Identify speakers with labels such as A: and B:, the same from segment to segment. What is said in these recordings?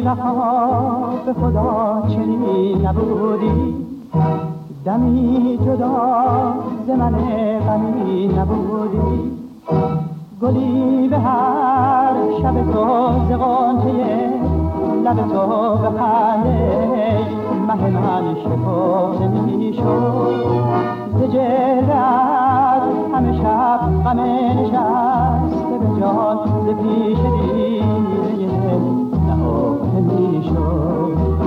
A: وفا به خدا چنین نبودی، دمی جدا ز من غمی نبودی. گلی به هر شب تو ز غنچه لب تو به خنده مه من شکفته میشد. ز جلوت همه شب غم نشسته به جان، ز پیش دیده نهفته میشد.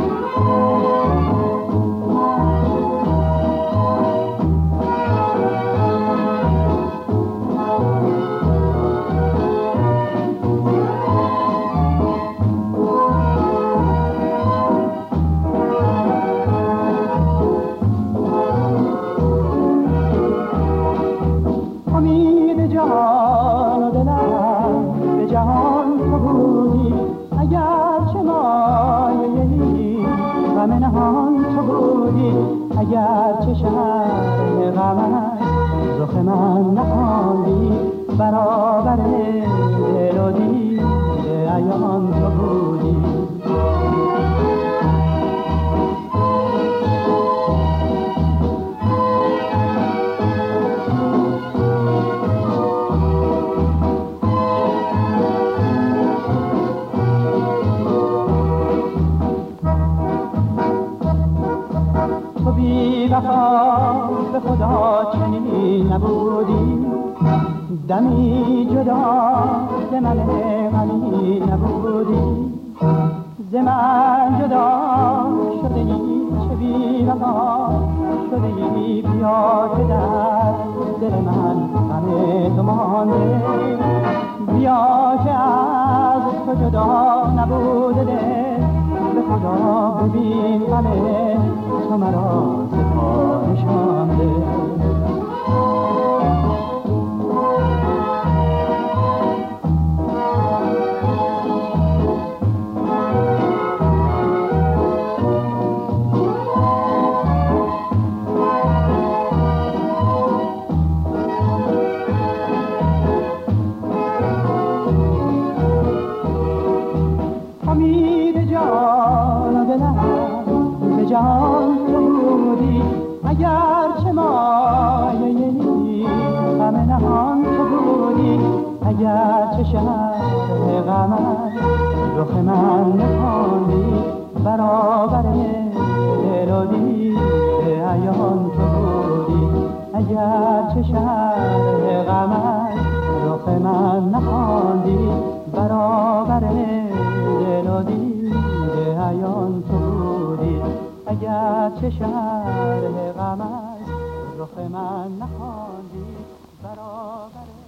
A: جان و دلم به جهان تو بودی، اگر چه مایه‌ای غم نهان تو بودی. اگر چه شهر غمت رخ من نخواندی، برابر دل و دیده عیان تو بودی. بی وفا به خدا چنین نبودی، دمی جدا ز من غمی نبودی. ز من جدا شده ای چه بی وفا شده ای، بیا که در دل من غم تو مانده. بیا که از تو جدا نبوده دل، به خدا ببین غم تو مرا ز پا نشانده. امید جان و دلم به جان تو بودی، اگر چه مایه‌ای غم نهان تو بودی. اگر چه شهر غمت رخ من نخواندی، برابر دل و دیده عیان تو بودی. اگر چه شهر غمت رخ من نخواندی، برابر دل و دیده عیان تو بودی. اگر چه شهر غمت رخ من نخواندی، برابر